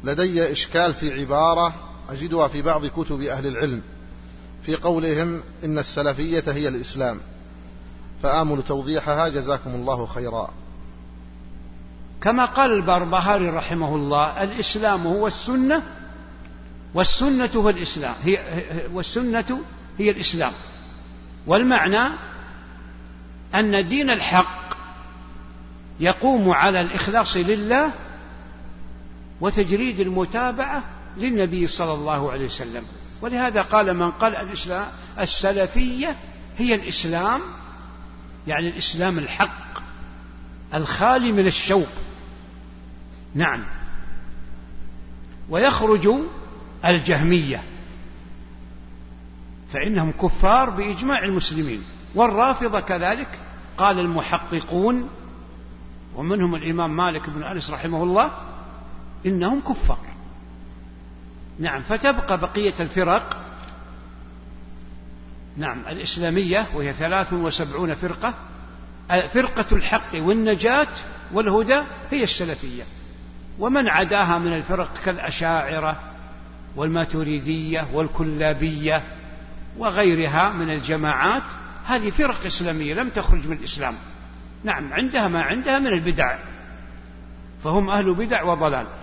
لدي إشكال في عبارة أجدها في بعض كتب أهل العلم في قولهم إن السلفية هي الإسلام، فآمل توضيحها جزاكم الله خيرا. كما قال البربهاري رحمه الله: الإسلام هو السنة، والسنة هو الإسلام، والسنة هي الإسلام. والمعنى أن دين الحق يقوم على الإخلاص لله وتجريد المتابعة للنبي صلى الله عليه وسلم. ولهذا قال من قال الإسلام السلفية هي الإسلام، يعني الإسلام الحق الخالي من الشوب. نعم. ويخرج الجهمية فإنهم كفار بإجماع المسلمين، والرافضة كذلك. قال المحققون ومنهم الإمام مالك بن أنس رحمه الله إنهم كفار. نعم. فتبقى بقية الفرق، نعم، الإسلامية وهي 73 فرقة. فرقة الحق والنجاة والهدى هي السلفية، ومن عداها من الفرق كالأشاعرة والماتريدية والكلابية وغيرها من الجماعات، هذه فرق إسلامية لم تخرج من الإسلام. نعم، عندها ما عندها من البدع، فهم أهل بدع وضلال.